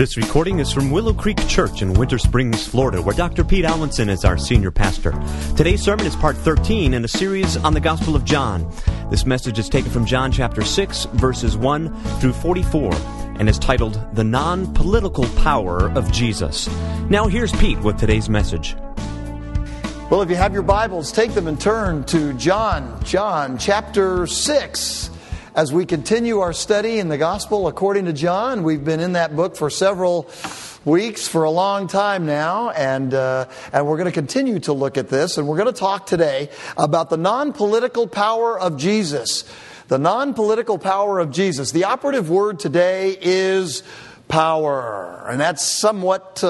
This recording is from Willow Creek Church in Winter Springs, Florida, where Dr. Pete Allenson is our senior pastor. Today's sermon is part 13 in a series on the Gospel of John. This message is taken from John chapter 6, verses 1 through 44, and is titled, The Non-Political Power of Jesus. Now here's Pete with today's message. Well, if you have your Bibles, take them and turn to John chapter 6. As we continue our study in the Gospel according to John, we've been in that book for several weeks, for a long time now, and we're going to continue to look at this, and we're going to talk today about the non-political power of Jesus. The non-political power of Jesus. The operative word today is power, and that's somewhat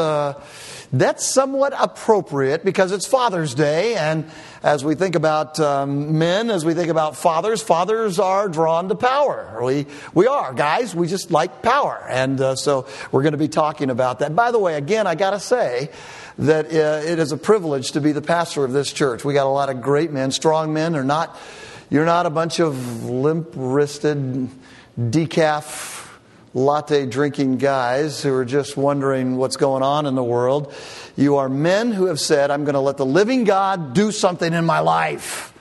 appropriate because it's Father's Day, and as we think about men, as we think about fathers are drawn to power. We are, guys. We just like power, and so we're going to be talking about that. By the way, again, I got to say that it is a privilege to be the pastor of this church. We got a lot of great men, strong men. You're not a bunch of limp-wristed decaf latte drinking guys who are just wondering what's going on in the world. You are men who have said, I'm going to let the living God do something in my life.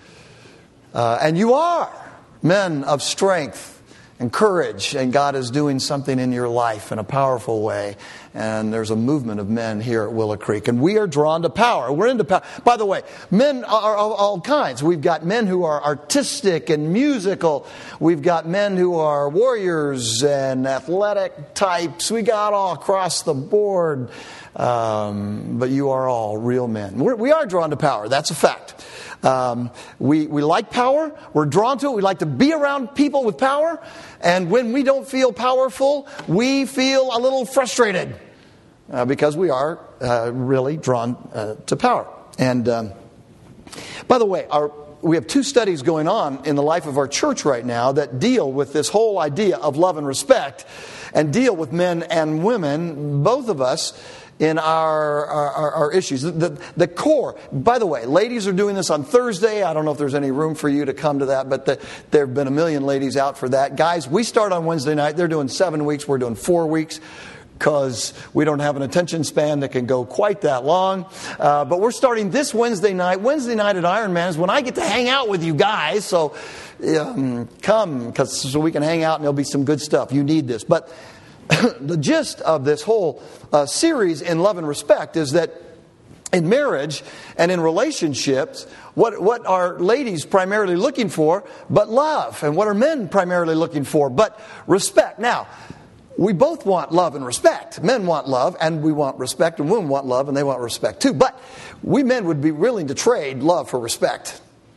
And you are men of strength and courage, and God is doing something in your life in a powerful way. And there's a movement of men here at Willow Creek, and we are drawn to power. We're into power. By the way, men are of all kinds. We've got men who are artistic and musical. We've got men who are warriors and athletic types. We got all across the board. But you are all real men. We are drawn to power. That's a fact. We like power. We're drawn to it. We like to be around people with power. And when we don't feel powerful, we feel a little frustrated because we are really drawn to power. And by the way, we have two studies going on in the life of our church right now that deal with this whole idea of love and respect and deal with men and women, both of us, in our issues. The core, by the way, ladies are doing this on Thursday. I don't know if there's any room for you to come to that, but there have been a million ladies out for that. Guys, we start on Wednesday night. They're doing 7 weeks. We're doing 4 weeks because we don't have an attention span that can go quite that long. But we're starting this Wednesday night. Wednesday night at Ironman is when I get to hang out with you guys. So come, so we can hang out and there'll be some good stuff. You need this. But the gist of this whole series in love and respect is that in marriage and in relationships, what are ladies primarily looking for but love? And what are men primarily looking for but respect? Now, we both want love and respect. Men want love and we want respect, and women want love and they want respect too. But we men would be willing to trade love for respect.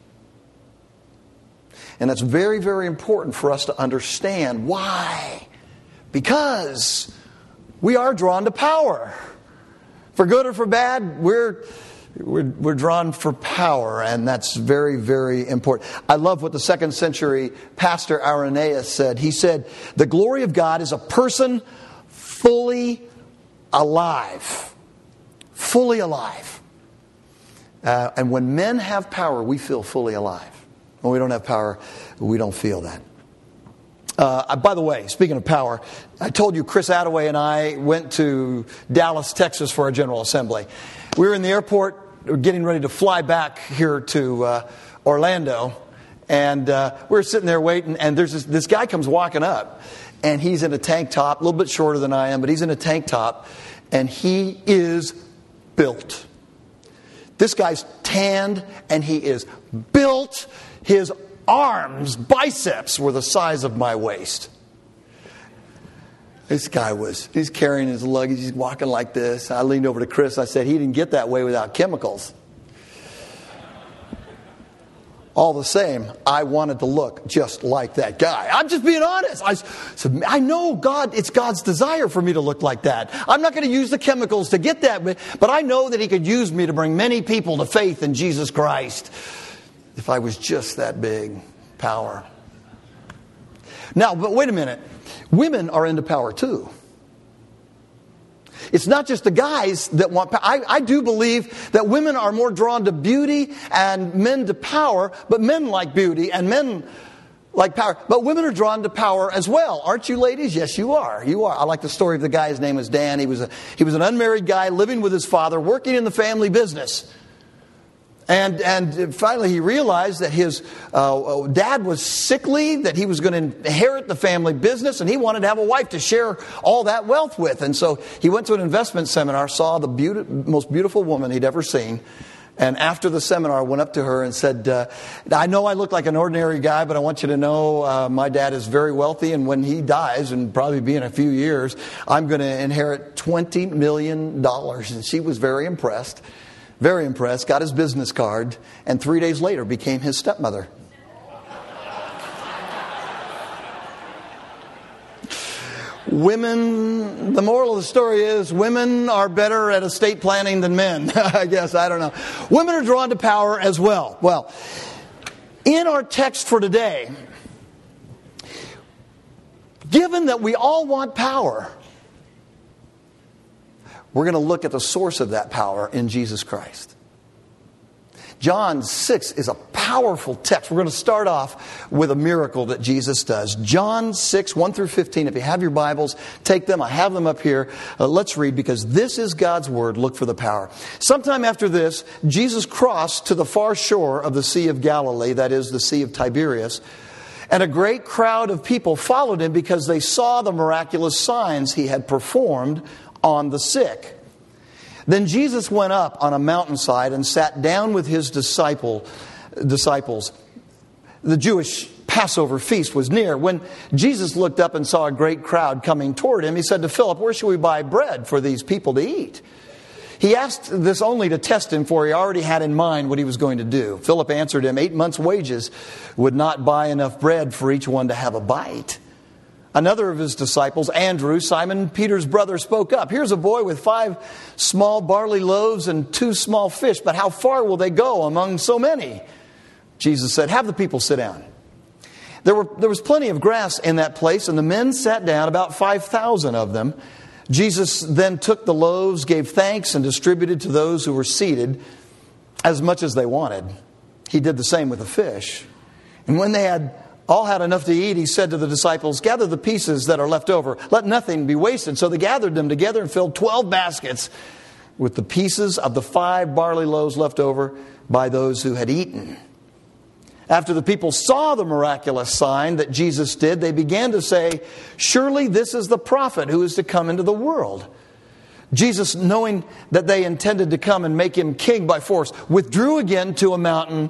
And that's very, very important for us to understand. Why? Because we are drawn to power. For good or for bad, we're drawn for power, and that's very, very important. I love what the 2nd century pastor Irenaeus said. He said, the glory of God is a person fully alive. Fully alive. And when men have power, we feel fully alive. When we don't have power, we don't feel that. By the way, speaking of power, I told you Chris Attaway and I went to Dallas, Texas for our General Assembly. We were in the airport getting ready to fly back here to Orlando, and we were sitting there waiting, and there's this guy comes walking up, and he's in a tank top, a little bit shorter than I am, but he's in a tank top, and he is built. This guy's tanned, and he is built. His arms, biceps were the size of my waist. This guy he's carrying his luggage, he's walking like this. I leaned over to Chris, I said, he didn't get that way without chemicals. All the same, I wanted to look just like that guy. I'm just being honest. I said, I know it's God's desire for me to look like that. I'm not going to use the chemicals to get that, but I know that He could use me to bring many people to faith in Jesus Christ. If I was just that big, power. Now, but wait a minute. Women are into power too. It's not just the guys that want power. I do believe that women are more drawn to beauty and men to power, but men like beauty and men Like power. But women are drawn to power as well. Aren't you, ladies? Yes, you are. You are. I like the story of the guy. His name was Dan. He was an unmarried guy living with his father, working in the family business. And finally he realized that his dad was sickly, that he was going to inherit the family business, and he wanted to have a wife to share all that wealth with. And so he went to an investment seminar, saw the most beautiful woman he'd ever seen. And after the seminar, went up to her and said, I know I look like an ordinary guy, but I want you to know my dad is very wealthy, and when he dies, and probably be in a few years, I'm going to inherit $20 million. And she was very impressed, got his business card, and 3 days later became his stepmother. Women, the moral of the story is women are better at estate planning than men. I guess, I don't know. Women are drawn to power as well. Well, in our text for today, given that we all want power, we're going to look at the source of that power in Jesus Christ. John 6 is a powerful text. We're going to start off with a miracle that Jesus does. John 6, 1 through 15. If you have your Bibles, take them. I have them up here. Let's read, because this is God's Word. Look for the power. Sometime after this, Jesus crossed to the far shore of the Sea of Galilee, that is, the Sea of Tiberias. And a great crowd of people followed him because they saw the miraculous signs he had performed on the sick. Then Jesus went up on a mountainside and sat down with his disciples. The Jewish Passover feast was near. When Jesus looked up and saw a great crowd coming toward him, he said to Philip, "Where shall we buy bread for these people to eat?" He asked this only to test him, for he already had in mind what he was going to do. Philip answered him, 8 months' wages would not buy enough bread for each one to have a bite. Another of his disciples, Andrew, Simon Peter's brother, spoke up. "Here's a boy with 5 small barley loaves and 2 small fish, but how far will they go among so many?" Jesus said, "Have the people sit down." There was plenty of grass in that place, and the men sat down, about 5,000 of them. Jesus then took the loaves, gave thanks, and distributed to those who were seated as much as they wanted. He did the same with the fish. And when they had all had enough to eat, he said to the disciples, "Gather the pieces that are left over. Let nothing be wasted." So they gathered them together and filled 12 baskets with the pieces of the 5 barley loaves left over by those who had eaten. After the people saw the miraculous sign that Jesus did, they began to say, "Surely this is the prophet who is to come into the world." Jesus, knowing that they intended to come and make him king by force, withdrew again to a mountain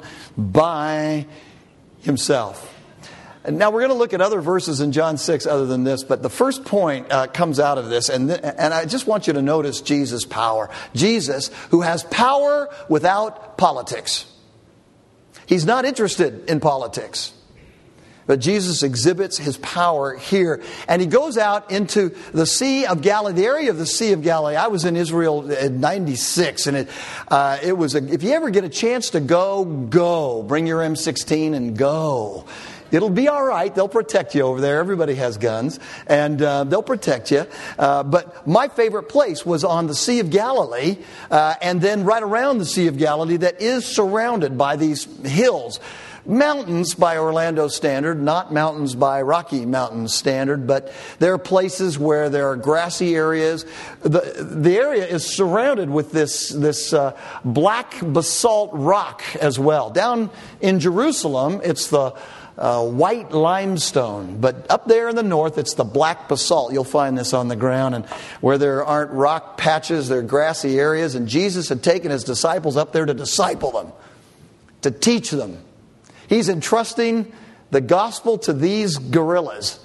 by himself. Now, we're going to look at other verses in John 6 other than this, but the first point comes out of this, and I just want you to notice Jesus' power. Jesus, who has power without politics. He's not interested in politics. But Jesus exhibits his power here. And he goes out into the Sea of Galilee, the area of the Sea of Galilee. I was in Israel in 96, and it was if you ever get a chance to go. Bring your M16 and go. It'll be all right. They'll protect you over there. Everybody has guns, and they'll protect you. But my favorite place was on the Sea of Galilee, and then right around the Sea of Galilee that is surrounded by these hills. Mountains by Orlando standard, not mountains by Rocky Mountain standard, but there are places where there are grassy areas. The area is surrounded with this black basalt rock as well. Down in Jerusalem, it's the white limestone, but up there in the north, it's the black basalt. You'll find this on the ground, and where there aren't rock patches, there are grassy areas. And Jesus had taken his disciples up there to disciple them, to teach them. He's entrusting the gospel to these gorillas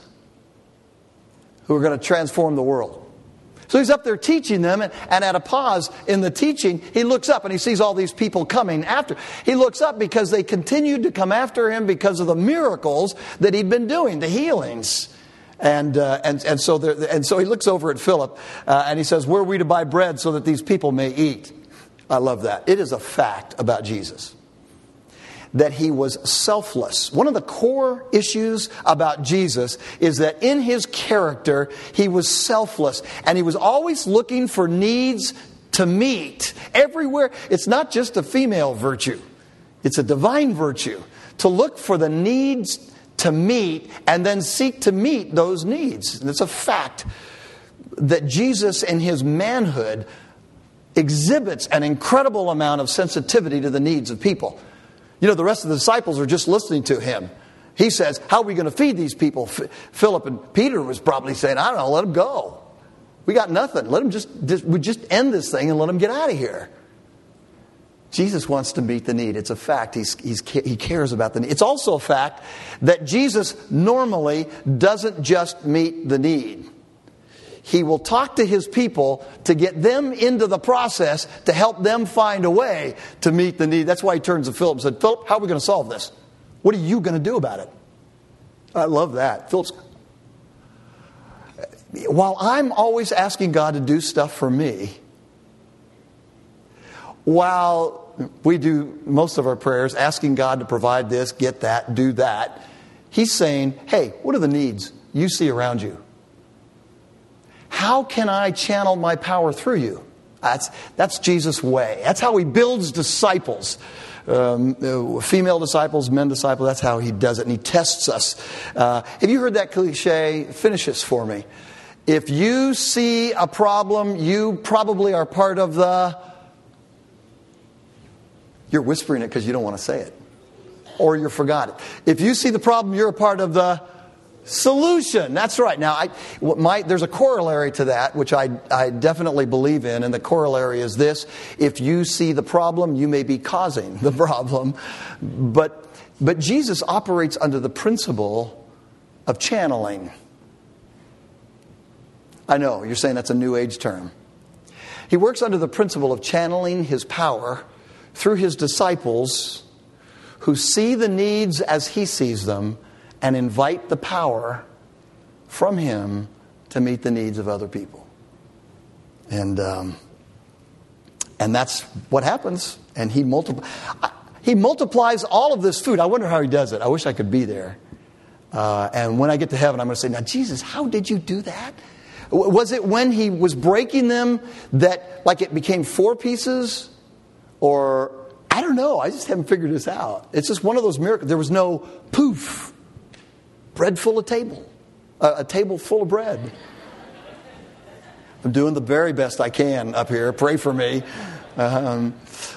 who are going to transform the world. So he's up there teaching them, and at a pause in the teaching, he looks up and he sees all these people coming after. He looks up because they continued to come after him because of the miracles that he'd been doing, the healings. And so he looks over at Philip and he says, "Where are we to buy bread so that these people may eat?" I love that. It is a fact about Jesus that he was selfless. One of the core issues about Jesus is that in his character, he was selfless. And he was always looking for needs to meet. Everywhere. It's not just a female virtue. It's a divine virtue. To look for the needs to meet and then seek to meet those needs. And it's a fact that Jesus in his manhood exhibits an incredible amount of sensitivity to the needs of people. You know, the rest of the disciples are just listening to him. He says, how are we going to feed these people? Philip and Peter was probably saying, I don't know, let them go. We got nothing. Let them just end this thing and let them get out of here. Jesus wants to meet the need. It's a fact. He cares about the need. It's also a fact that Jesus normally doesn't just meet the need. He will talk to his people to get them into the process to help them find a way to meet the need. That's why he turns to Philip and said, Philip, how are we going to solve this? What are you going to do about it? I love that. Philip's... While I'm always asking God to do stuff for me, while we do most of our prayers asking God to provide this, get that, do that, he's saying, hey, what are the needs you see around you? How can I channel my power through you? That's Jesus' way. That's how he builds disciples. Female disciples, men disciples, that's how he does it. And he tests us. Have you heard that cliche? Finish this for me. If you see a problem, you probably are part of the... You're whispering it because you don't want to say it. Or you forgot it. If you see the problem, you're a part of the solution. That's right. Now, there's a corollary to that, which I definitely believe in. And the corollary is this. If you see the problem, you may be causing the problem. But Jesus operates under the principle of channeling. I know, you're saying that's a New Age term. He works under the principle of channeling his power through his disciples who see the needs as he sees them and invite the power from him to meet the needs of other people. And that's what happens. And he multiplies all of this food. I wonder how he does it. I wish I could be there. And when I get to heaven, I'm going to say, now, Jesus, how did you do that? Was it when he was breaking them that, like, it became 4 pieces? Or, I don't know. I just haven't figured this out. It's just one of those miracles. There was no poof. Bread full of table. A table full of bread. I'm doing the very best I can up here. Pray for me. But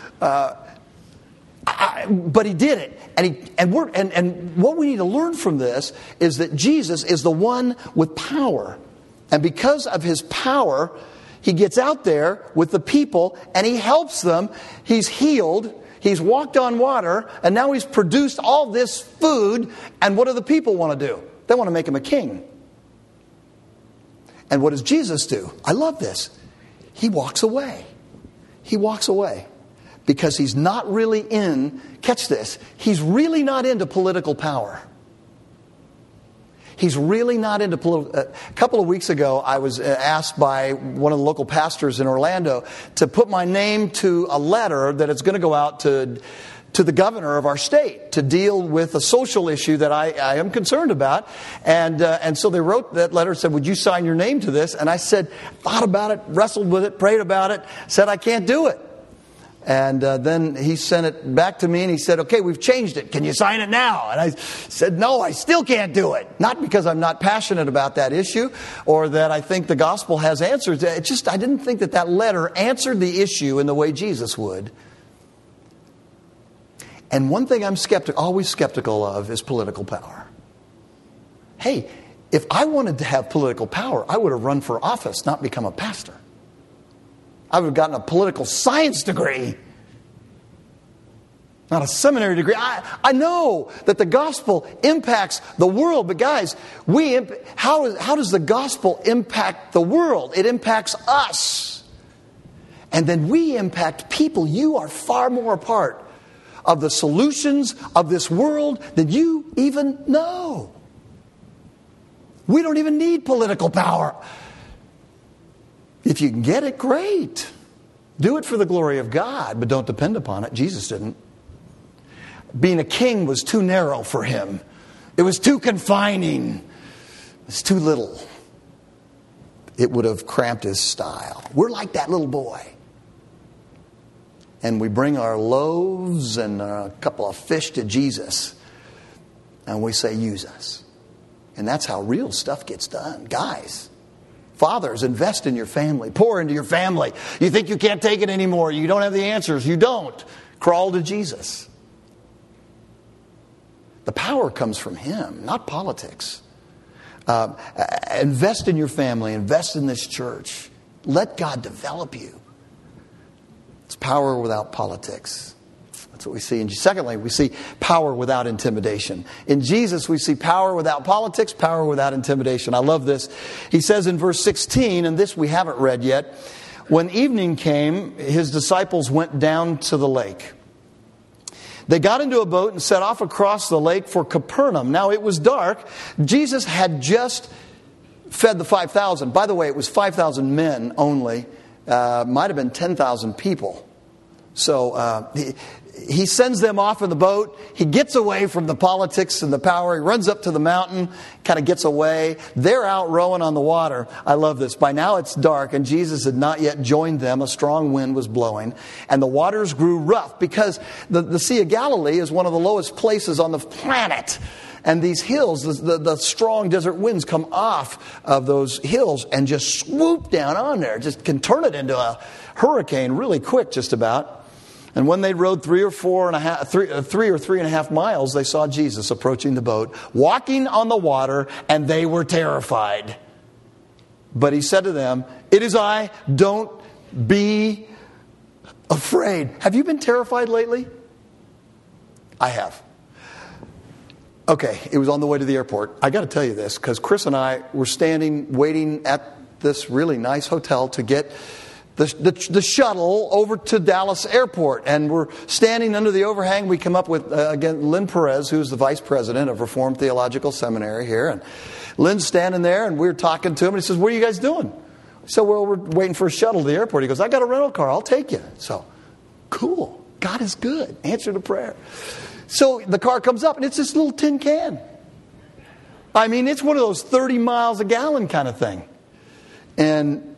he did it. And what we need to learn from this is that Jesus is the one with power. And because of his power, he gets out there with the people and he helps them. He's healed. He's walked on water. And now he's produced all this food. And what do the people want to do? They want to make him a king. And what does Jesus do? I love this. He walks away. He walks away. Because he's not really catch this, he's really not into political power. He's really not into political... A couple of weeks ago, I was asked by one of the local pastors in Orlando to put my name to a letter that is going to go out to the governor of our state to deal with a social issue that I am concerned about. And so they wrote that letter and said, would you sign your name to this? And I said, thought about it, wrestled with it, prayed about it, said I can't do it. And then he sent it back to me and he said, okay, we've changed it. Can you sign it now? And I said, no, I still can't do it. Not because I'm not passionate about that issue or that I think the gospel has answers. It's just I didn't think that letter answered the issue in the way Jesus would. And one thing I'm always skeptical of is political power. Hey, if I wanted to have political power, I would have run for office, not become a pastor. I would have gotten a political science degree, not a seminary degree. I know that the gospel impacts the world, but guys, how does the gospel impact the world? It impacts us. And then we impact people. You are far more a part of the solutions of this world than you even know. We don't even need political power. If you can get it, great. Do it for the glory of God, but don't depend upon it. Jesus didn't. Being a king was too narrow for him. It was too confining. It's too little. It would have cramped his style. We're like that little boy. And we bring our loaves and a couple of fish to Jesus. And we say, use us. And that's how real stuff gets done. Guys, fathers, invest in your family. Pour into your family. You think you can't take it anymore. You don't have the answers. You don't. Crawl to Jesus. The power comes from Him, not politics. Invest in your family. Invest in this church. Let God develop you. It's power without politics. That's what we see. And secondly, we see power without intimidation. In Jesus, we see power without politics, power without intimidation. I love this. He says in verse 16, and this we haven't read yet, when evening came, His disciples went down to the lake. They got into a boat and set off across the lake for Capernaum. Now it was dark. Jesus had just fed the 5,000. By the way, it was 5,000 men only. Might have been 10,000 people. So he sends them off in the boat. He gets away from the politics and the power. He runs up to the mountain, kind of gets away. They're out rowing on the water. I love this. By now it's dark, and Jesus had not yet joined them. A strong wind was blowing, and the waters grew rough because the Sea of Galilee is one of the lowest places on the planet. And these hills, the strong desert winds come off of those hills and just swoop down on there. Just can turn it into a hurricane really quick, just about. And when they rode 3 or 3.5 miles, they saw Jesus approaching the boat, walking on the water, and they were terrified. But He said to them, "It is I, don't be afraid." Have you been terrified lately? I have. Okay, it was on the way to the airport. I got to tell you this, because Chris and I were waiting at this really nice hotel to get the shuttle over to Dallas Airport. And we're standing under the overhang. We come up with, again, Lynn Perez, who's the vice president of Reformed Theological Seminary here. And Lynn's standing there, and we're talking to him. And he says, "What are you guys doing?" So, "Well, we're waiting for a shuttle to the airport." He goes, "I got a rental car. I'll take you." So, cool. God is good. Answer to prayer. So the car comes up, and it's this little tin can. I mean, it's one of those 30 miles a gallon kind of thing. And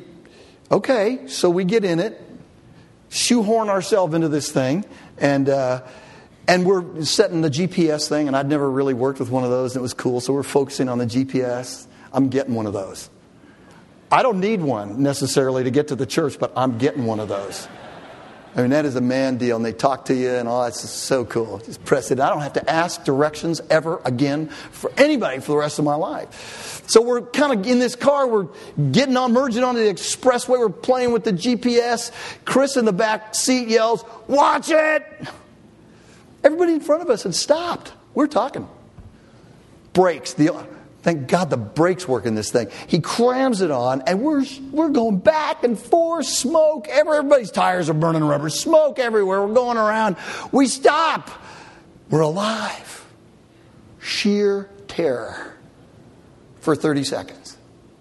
so we get in it, shoehorn ourselves into this thing, and we're setting the GPS thing, and I'd never really worked with one of those, and it was cool, so we're focusing on the GPS. I'm getting one of those. I don't need one necessarily to get to the church, but I'm getting one of those. I mean, that is a man deal, and they talk to you, and all that's just so cool. Just press it. I don't have to ask directions ever again for anybody for the rest of my life. So we're kind of in this car. We're merging onto the expressway. We're playing with the GPS. Chris in the back seat yells, "Watch it!" Everybody in front of us had stopped. We're talking. Brakes. Thank God the brakes work in this thing. He crams it on, and we're going back and forth. Smoke. Everybody's tires are burning rubber. Smoke everywhere. We're going around. We stop. We're alive. Sheer terror for 30 seconds.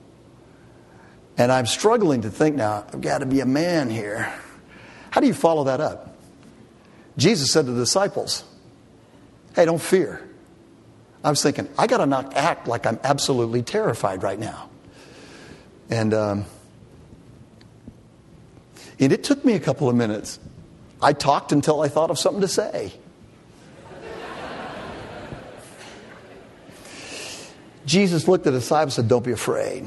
And I'm struggling to think now, I've got to be a man here. How do you follow that up? Jesus said to the disciples, "Hey, don't fear." I was thinking, I got to not act like I'm absolutely terrified right now. And it took me a couple of minutes. I talked until I thought of something to say. Jesus looked at the disciples and said, "Don't be afraid."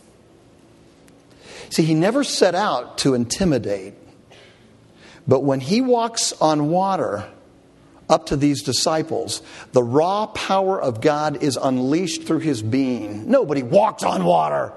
See, He never set out to intimidate. But when He walks on water up to these disciples, the raw power of God is unleashed through His being. Nobody walks on water.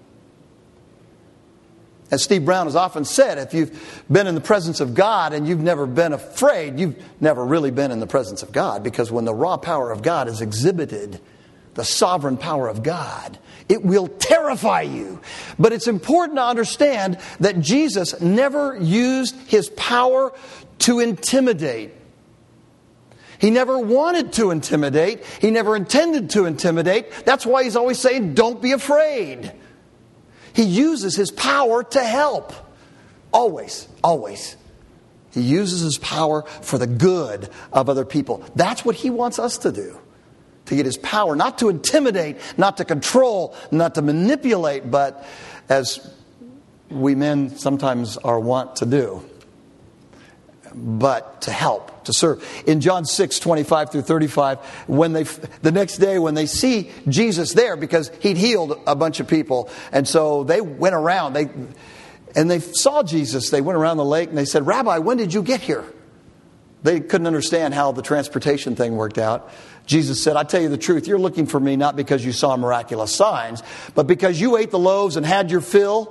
As Steve Brown has often said, if you've been in the presence of God and you've never been afraid, you've never really been in the presence of God. Because when the raw power of God is exhibited, the sovereign power of God, it will terrify you. But it's important to understand that Jesus never used His power to intimidate. He never wanted to intimidate. He never intended to intimidate. That's why He's always saying, "Don't be afraid." He uses His power to help. Always, always. He uses His power for the good of other people. That's what He wants us to do. To get His power, not to intimidate, not to control, not to manipulate, but as we men sometimes are wont to do. but to help, to serve. In John 6:25 through 35, the next day when they see Jesus there, because he'd healed a bunch of people, and so they went around, they saw Jesus. They went around the lake and they said, "Rabbi, when did you get here?" They couldn't understand how the transportation thing worked out. Jesus said, "I tell you the truth, you're looking for me not because you saw miraculous signs, but because you ate the loaves and had your fill.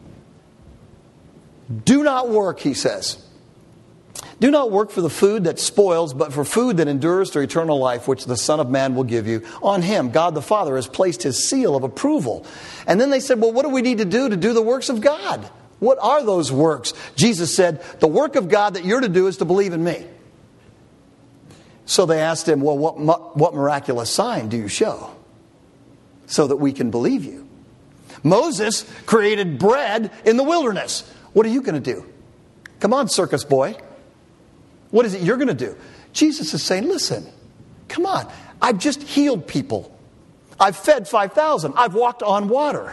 Do not work," he says. "Do not work for the food that spoils, but for food that endures to eternal life, which the Son of Man will give you. On him, God the Father has placed his seal of approval." And then they said, "Well, what do we need to do the works of God?" What are those works? Jesus said, "The work of God that you're to do is to believe in me." So they asked him, "Well, what miraculous sign do you show so that we can believe you?" "Moses created bread in the wilderness. What are you going to do? Come on, circus boy. What is it you're going to do?" Jesus is saying, "Listen, come on. I've just healed people. I've fed 5,000. I've walked on water.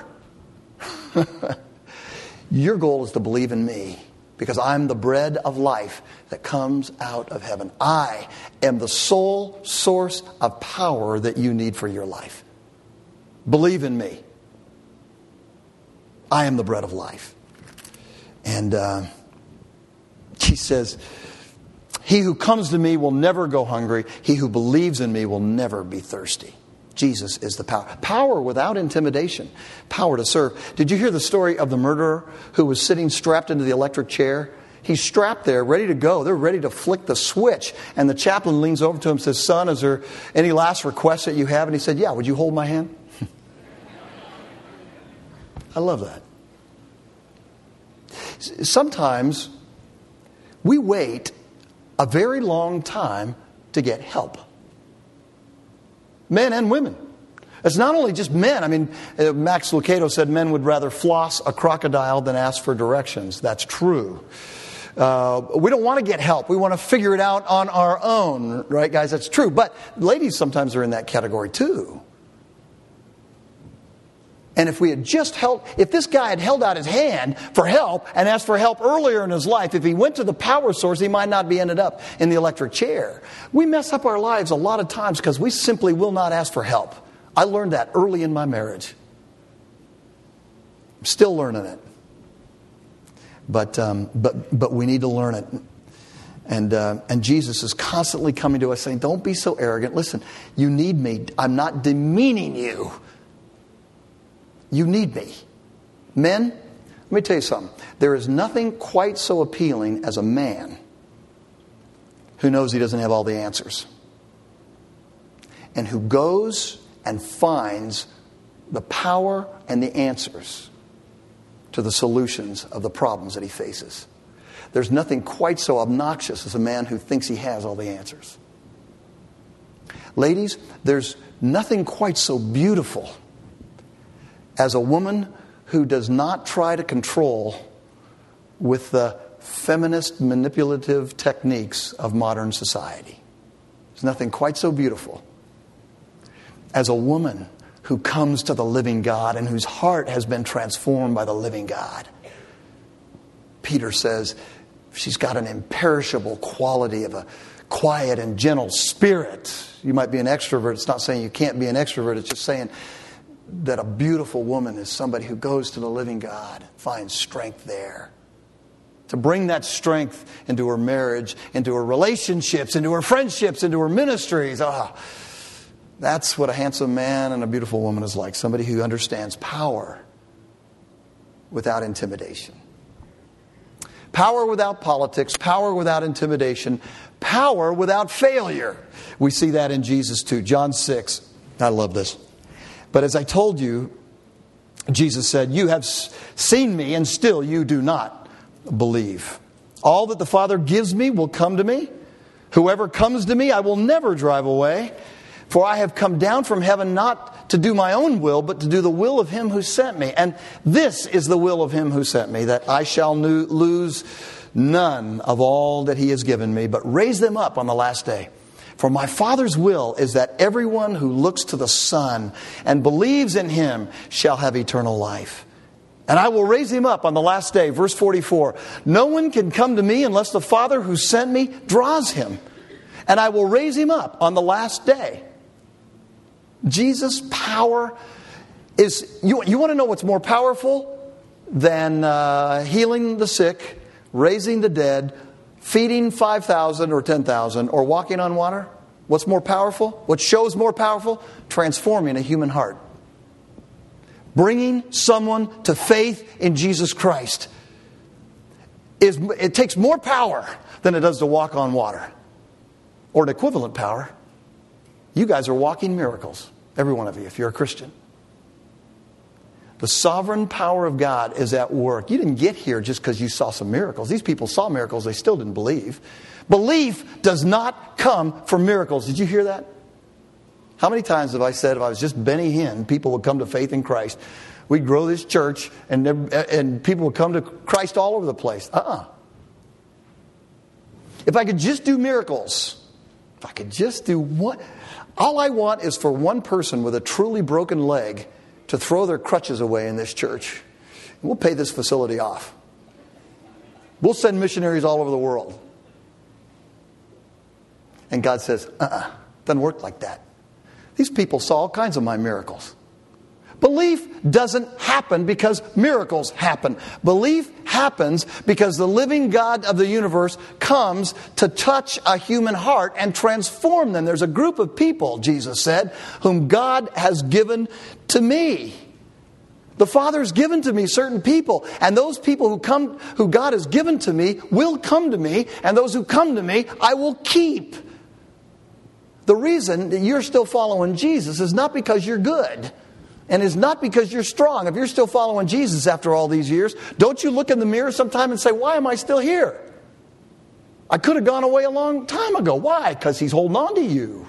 Your goal is to believe in me, because I'm the bread of life that comes out of heaven. I am the sole source of power that you need for your life. Believe in me. I am the bread of life." And he says, "He who comes to me will never go hungry. He who believes in me will never be thirsty." Jesus is the power. Power without intimidation. Power to serve. Did you hear the story of the murderer who was sitting strapped into the electric chair? He's strapped there, ready to go. They're ready to flick the switch. And the chaplain leans over to him and says, "Son, is there any last requests that you have?" And he said, "Yeah, would you hold my hand?" I love that. Sometimes we wait a very long time to get help. Men and women. It's not only just men. I mean, Max Lucado said men would rather floss a crocodile than ask for directions. That's true. We don't want to get help. We want to figure it out on our own. Right, guys? That's true. But ladies sometimes are in that category too. And if this guy had held out his hand for help and asked for help earlier in his life, if he went to the power source, he might not be ended up in the electric chair. We mess up our lives a lot of times because we simply will not ask for help. I learned that early in my marriage. I'm still learning it. But we need to learn it. And Jesus is constantly coming to us saying, "Don't be so arrogant. Listen, you need me. I'm not demeaning you. You need me." Men, let me tell you something. There is nothing quite so appealing as a man who knows he doesn't have all the answers, and who goes and finds the power and the answers to the solutions of the problems that he faces. There's nothing quite so obnoxious as a man who thinks he has all the answers. Ladies, there's nothing quite so beautiful as a woman who does not try to control with the feminist manipulative techniques of modern society. There's nothing quite so beautiful as a woman who comes to the living God and whose heart has been transformed by the living God. Peter says she's got an imperishable quality of a quiet and gentle spirit. You might be an extrovert. It's not saying you can't be an extrovert. It's just saying that a beautiful woman is somebody who goes to the living God, finds strength there. To bring that strength into her marriage, into her relationships, into her friendships, into her ministries. That's what a handsome man and a beautiful woman is like. Somebody who understands power without intimidation. Power without politics, power without intimidation, power without failure. We see that in Jesus too. John 6. I love this. "But as I told you," Jesus said, "you have seen me and still you do not believe. All that the Father gives me will come to me. Whoever comes to me I will never drive away. For I have come down from heaven not to do my own will, but to do the will of him who sent me. And this is the will of him who sent me, that I shall lose none of all that he has given me, but raise them up on the last day. For my Father's will is that everyone who looks to the Son and believes in him shall have eternal life. And I will raise him up on the last day. Verse 44. No one can come to me unless the Father who sent me draws him. And I will raise him up on the last day. Jesus' power is... You want to know what's more powerful than healing the sick, raising the dead, feeding 5,000 or 10,000, or walking on water? What's more powerful? What shows more powerful? Transforming a human heart. Bringing someone to faith in Jesus Christ. It takes more power than it does to walk on water. Or an equivalent power. You guys are walking miracles. Every one of you, if you're a Christian. The sovereign power of God is at work. You didn't get here just because you saw some miracles. These people saw miracles. They still didn't believe. Belief does not come from miracles. Did you hear that? How many times have I said if I was just Benny Hinn, people would come to faith in Christ. We'd grow this church and people would come to Christ all over the place. If I could just do miracles, if I could just do one... All I want is for one person with a truly broken leg to throw their crutches away in this church. We'll pay this facility off. We'll send missionaries all over the world. And God says, doesn't work like that. These people saw all kinds of my miracles. Belief doesn't happen because miracles happen. Belief happens because the living God of the universe comes to touch a human heart and transform them. There's a group of people, Jesus said, whom God has given to me. The Father has given to me certain people, and those people who God has given to me will come to me, and those who come to me I will keep. The reason that you're still following Jesus is not because you're good. And it's not because you're strong. If you're still following Jesus after all these years, don't you look in the mirror sometime and say, why am I still here? I could have gone away a long time ago. Why? Because He's holding on to you.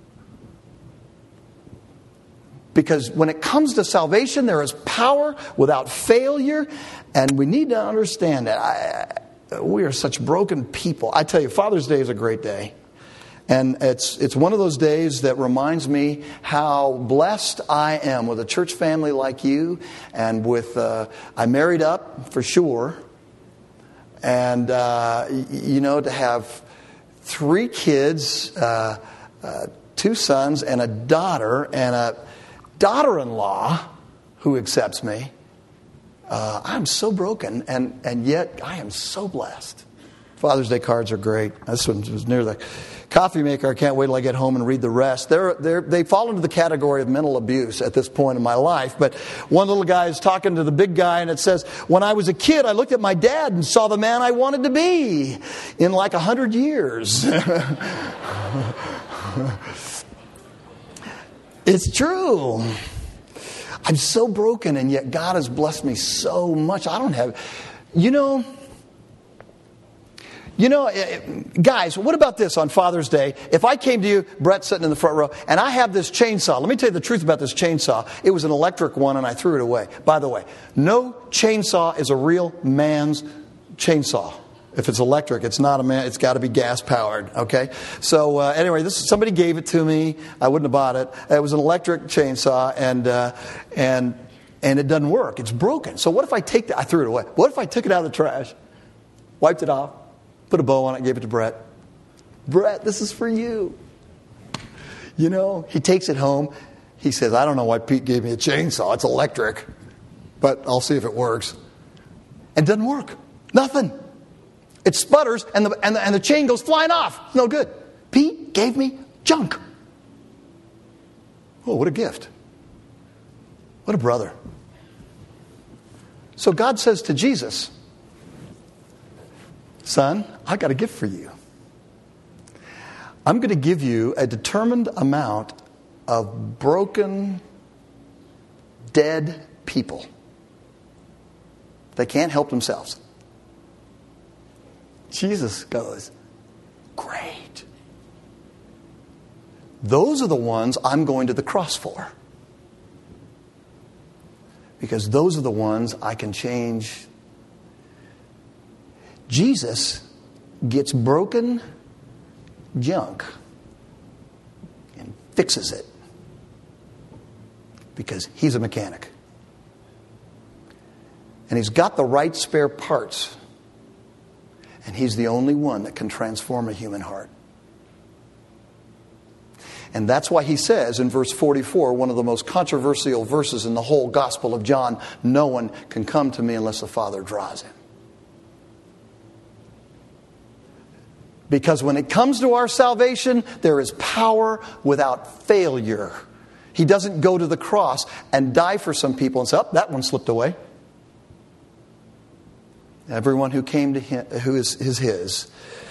Because when it comes to salvation, there is power without failure. And we need to understand that. We are such broken people. I tell you, Father's Day is a great day. And it's one of those days that reminds me how blessed I am with a church family like you. And with, I married up for sure. And, to have 3 kids, 2 sons and a daughter and a daughter-in-law who accepts me. I'm so broken and yet I am so blessed. Father's Day cards are great. This one was near the coffee maker. I can't wait till I get home and read the rest. They fall into the category of mental abuse at this point in my life. But one little guy is talking to the big guy and it says, when I was a kid, I looked at my dad and saw the man I wanted to be in like 100 years. It's true. I'm so broken and yet God has blessed me so much. I don't have, guys, what about this on Father's Day? If I came to you, Brett sitting in the front row, and I have this chainsaw. Let me tell you the truth about this chainsaw. It was an electric one and I threw it away. By the way, no chainsaw is a real man's chainsaw. If it's electric, it's not a man. It's got to be gas powered. Okay. So anyway, somebody gave it to me. I wouldn't have bought it. It was an electric chainsaw, and it doesn't work. It's broken. So what if I I threw it away? What if I took it out of the trash, wiped it off, put a bow on it, gave it to Brett? Brett, this is for you. He takes it home. He says, I don't know why Pete gave me a chainsaw. It's electric, but I'll see if it works. It doesn't work. Nothing. It sputters and the chain goes flying off. No good. Pete gave me junk. Oh, what a gift. What a brother. So God says to Jesus, son, I got a gift for you. I'm going to give you a determined amount of broken, dead people. They can't help themselves. Jesus goes, great. Those are the ones I'm going to the cross for. Because those are the ones I can change. Jesus gets broken junk and fixes it. Because He's a mechanic. And He's got the right spare parts. And He's the only one that can transform a human heart. And that's why He says in verse 44, one of the most controversial verses in the whole Gospel of John, no one can come to me unless the Father draws him. Because when it comes to our salvation, there is power without failure. He doesn't go to the cross and die for some people and say, oh, that one slipped away. Everyone who came to Him, who is His,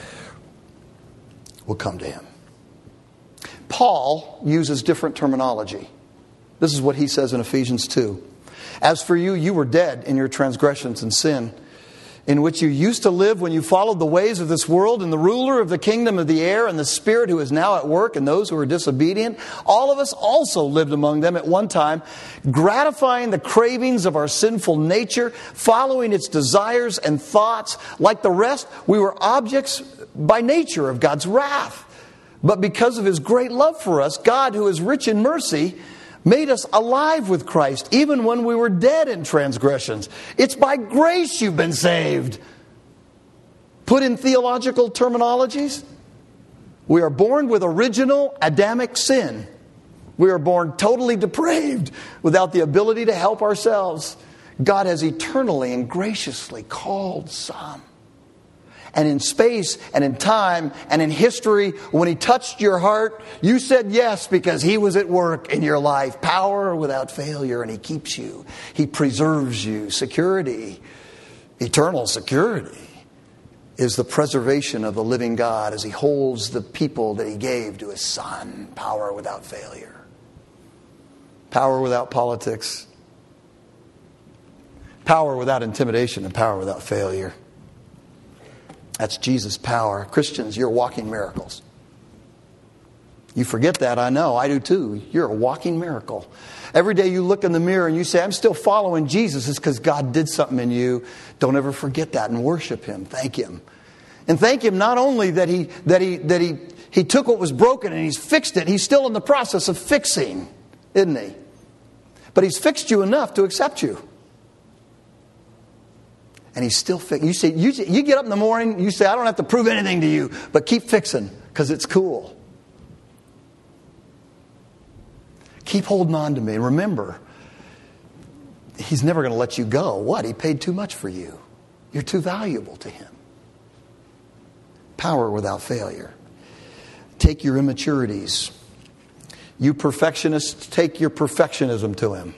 will come to Him. Paul uses different terminology. This is what he says in Ephesians 2. As for you, you were dead in your transgressions and sin, in which you used to live when you followed the ways of this world and the ruler of the kingdom of the air and the spirit who is now at work and those who are disobedient. All of us also lived among them at one time, gratifying the cravings of our sinful nature, following its desires and thoughts. Like the rest, we were objects by nature of God's wrath. But because of His great love for us, God, who is rich in mercy, made us alive with Christ, even when we were dead in transgressions. It's by grace you've been saved. Put in theological terminologies, we are born with original Adamic sin. We are born totally depraved, without the ability to help ourselves. God has eternally and graciously called some. And in space and in time and in history, when He touched your heart, you said yes because He was at work in your life. Power without failure, and He keeps you. He preserves you. Security, eternal security, is the preservation of the living God as He holds the people that He gave to His Son. Power without failure. Power without politics. Power without intimidation, and power without failure. That's Jesus' power. Christians, you're walking miracles. You forget that, I know. I do too. You're a walking miracle. Every day you look in the mirror and you say, I'm still following Jesus. It's because God did something in you. Don't ever forget that and worship Him. Thank Him. And thank Him not only that He took what was broken and He's fixed it. He's still in the process of fixing, isn't He? But He's fixed you enough to accept you. And He's still fixing. You get up in the morning, you say, I don't have to prove anything to you, but keep fixing because it's cool. Keep holding on to me. And remember, He's never going to let you go. What? He paid too much for you. You're too valuable to Him. Power without failure. Take your immaturities. You perfectionists, take your perfectionism to Him.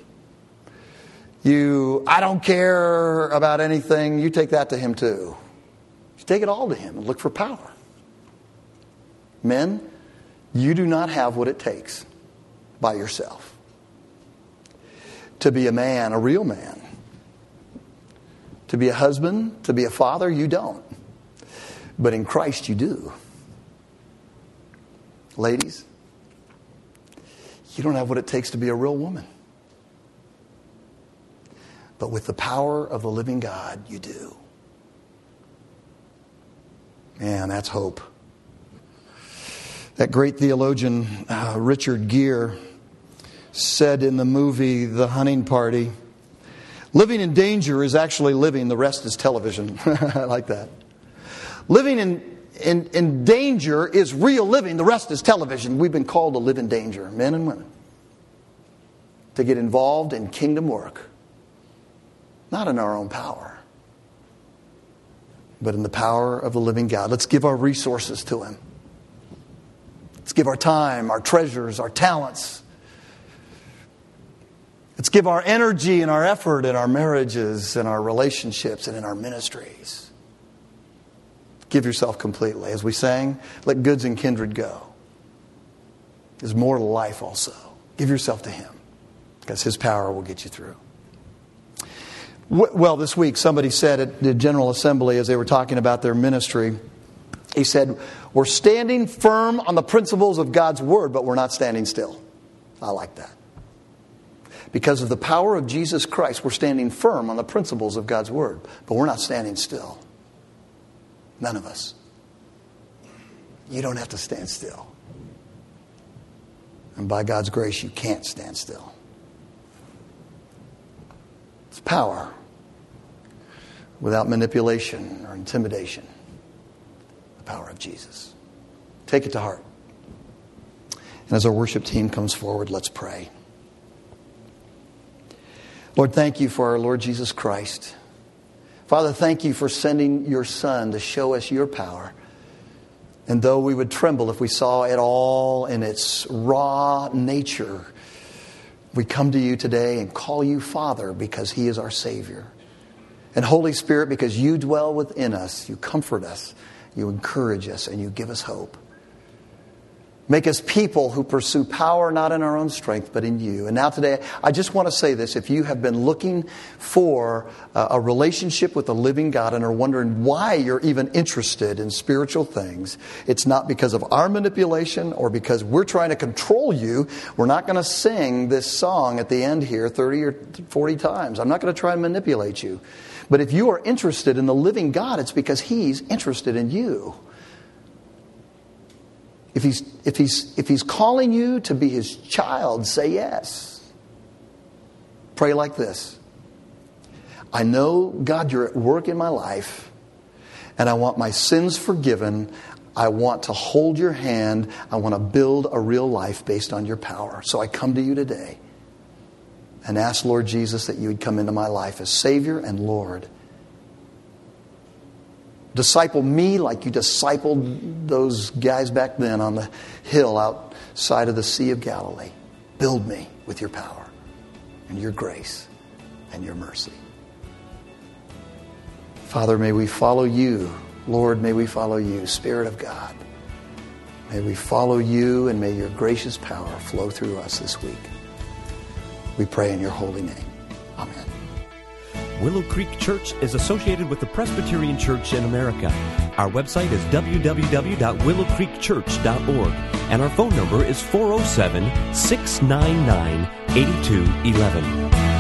I don't care about anything. You take that to Him too. You take it all to Him and look for power. Men, you do not have what it takes by yourself to be a man, a real man. To be a husband, to be a father, you don't. But in Christ you do. Ladies, you don't have what it takes to be a real woman. But with the power of the living God, you do. Man, that's hope. That great theologian, Richard Gere, said in the movie The Hunting Party, living in danger is actually living, the rest is television. I like that. Living in danger is real living, the rest is television. We've been called to live in danger, men and women. To get involved in kingdom work. Not in our own power, but in the power of the living God. Let's give our resources to Him. Let's give our time, our treasures, our talents. Let's give our energy and our effort in our marriages and our relationships and in our ministries. Give yourself completely. As we sang, let goods and kindred go. There's more to life also. Give yourself to Him because His power will get you through. Well, this week somebody said at the General Assembly as they were talking about their ministry, he said, we're standing firm on the principles of God's Word, but we're not standing still. I like that. Because of the power of Jesus Christ, we're standing firm on the principles of God's Word, but we're not standing still. None of us. You don't have to stand still. And by God's grace, you can't stand still. It's power without manipulation or intimidation. The power of Jesus. Take it to heart. And as our worship team comes forward, let's pray. Lord, thank you for our Lord Jesus Christ. Father, thank you for sending your Son to show us your power. And though we would tremble if we saw it all in its raw nature, we come to you today and call you Father because He is our Savior. And Holy Spirit, because you dwell within us, you comfort us, you encourage us, and you give us hope. Make us people who pursue power not in our own strength, but in you. And now today, I just want to say this. If you have been looking for a relationship with the living God and are wondering why you're even interested in spiritual things, it's not because of our manipulation or because we're trying to control you. We're not going to sing this song at the end here 30 or 40 times. I'm not going to try and manipulate you. But if you are interested in the living God, it's because He's interested in you. If he's calling you to be His child, say yes. Pray like this. I know, God, you're at work in my life, and I want my sins forgiven. I want to hold your hand. I want to build a real life based on your power. So I come to you today and ask, Lord Jesus, that you would come into my life as Savior and Lord. Disciple me like you discipled those guys back then on the hill outside of the Sea of Galilee. Build me with your power and your grace and your mercy. Father, may we follow you. Lord, may we follow you. Spirit of God, may we follow you, and may your gracious power flow through us this week. We pray in your holy name. Amen. Willow Creek Church is associated with the Presbyterian Church in America. Our website is www.willowcreekchurch.org, and our phone number is 407-699-8211.